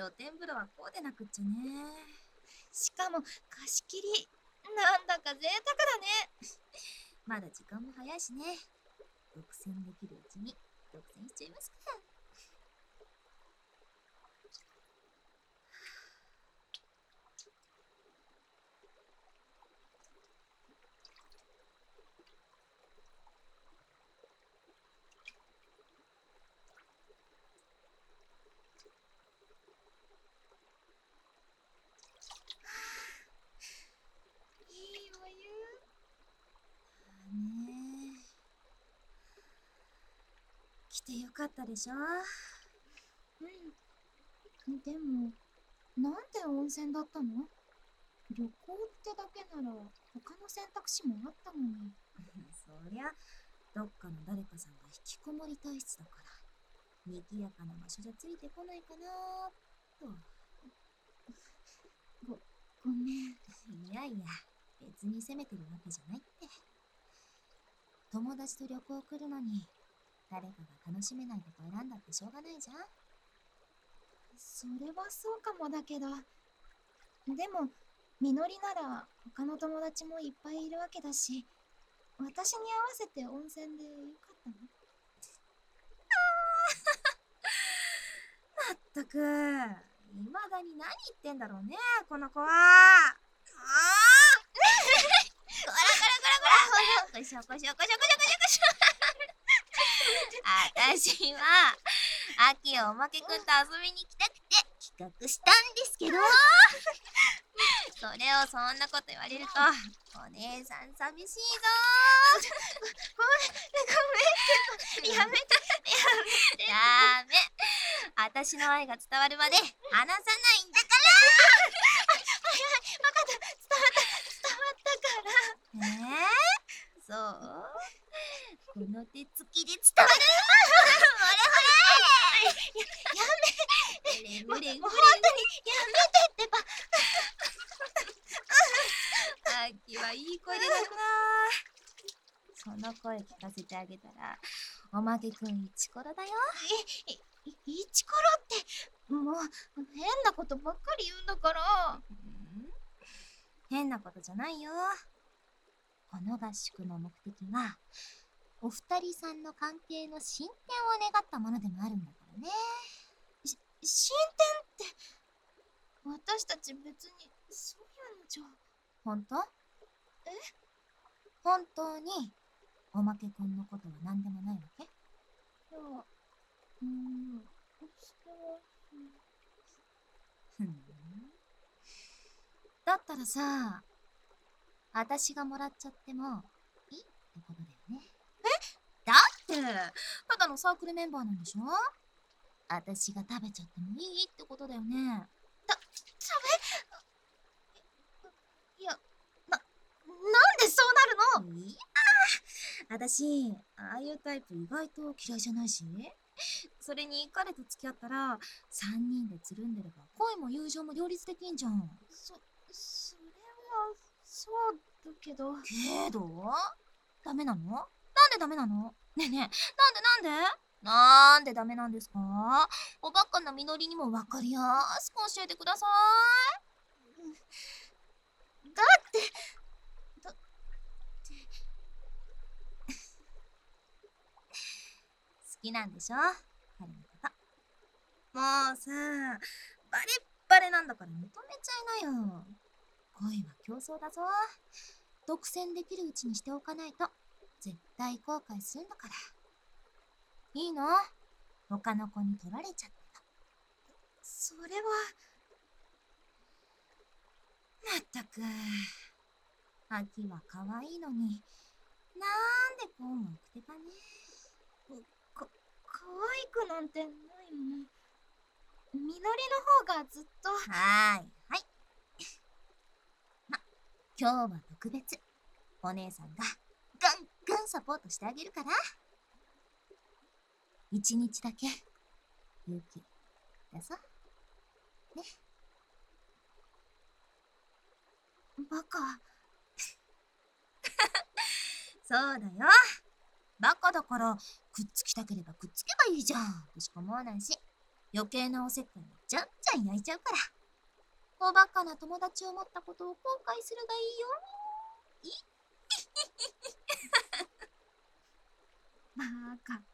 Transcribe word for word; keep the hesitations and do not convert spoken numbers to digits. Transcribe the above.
露天風呂はこうでなくっちゃね。 しかも貸し切り。なんだか贅沢だね。 まだ時間も早いしね。独占できるうちに独占しちゃいますか。 いいお湯。 ねえ、来てよかったでしょ。 うん。でも、なんで温泉だったの？旅行ってだけなら他の選択肢もあったのに。 そりゃどっかの誰かさんが引きこもり体質だから賑やかな場所じゃついてこないかなと。 ご、ごめん。 いやいや、別に責めてるわけじゃないって。友達と旅行来るのに誰かが楽しめないとこ選んだってしょうがないじゃん。 それはそうかもだけど、でもみのりなら他の友達もいっぱいいるわけだし、私に合わせて温泉でよかったの？ まったく、いまだに何言ってんだろうね、この子は。ああゴラゴラゴラゴラ、こしょこしょこしょこしょこしょこしょ。あたしは秋をおまけくんと遊びに行きたくて企画したんですけど、それをそんなこと言われるとお姉さん寂しいぞ。 ごめん、ごめんけど、やめて、やめて。 ダメ、あたしの愛が伝わるまで離さないんだから。 はいはい、わかった、伝わった、伝わったから。 えー、そう、この手つきで伝わる。ほれほれ、 や、やめ、 ほれほれほれ、 もう本当にやめてってば。 秋はいい声で泣くな。その声聞かせてあげたらおまけくんイチコロだよ。 い、い、イチコロって、もう変なことばっかり言うんだから。 ん？変なことじゃないよ。この合宿の目的はお二人さんの関係の進展を願ったものでもあるんだからね。 し、進展って、私たち別にそういうのじゃ。 本当？ え？ 本当におまけくんのことは何でもないわけ？ いや、うーん、それは、 ふん。だったらさ、あたしがもらっちゃってもいいってことだよね。え？だってただのサークルメンバーなんでしょ？あたしが食べちゃってもいいってことだよね。 た、食べ、いや、な、なんでそうなるの？ いやー、あたしああいうタイプ意外と嫌いじゃないし、それに彼と付き合ったらさんにんでつるんでれば恋も友情も両立できんじゃん。 そ、それは、そうだけど。 けどダメなの？なんでダメなの？ねえねえ、なんでなんでなんでダメなんですか？おバカなみのりにもわかりやすく教えてください。だって、だって。 好きなんでしょ、彼のこと。もうさ、バレッバレなんだから認めちゃいなよ。恋は競争だぞ。独占できるうちにしておかないと絶対後悔するんだから。いいの？他の子に取られちゃってた。 それは。 まったく、秋は可愛いのになんでこうも奥手かね。 か、可愛くなんてないもん。みのりの方がずっと。 はーいはい。ま、今日は特別。お姉さんがガンガンサポートしてあげるから。一日だけ勇気出そうね。 バカ。 そうだよ。バカだからくっつきたければくっつけばいいじゃんとしか思わないし。 余計なおせっかいはじゃんじゃん焼いちゃうから。おバカな友達を持ったことを後悔するがいいよ。いバーカ。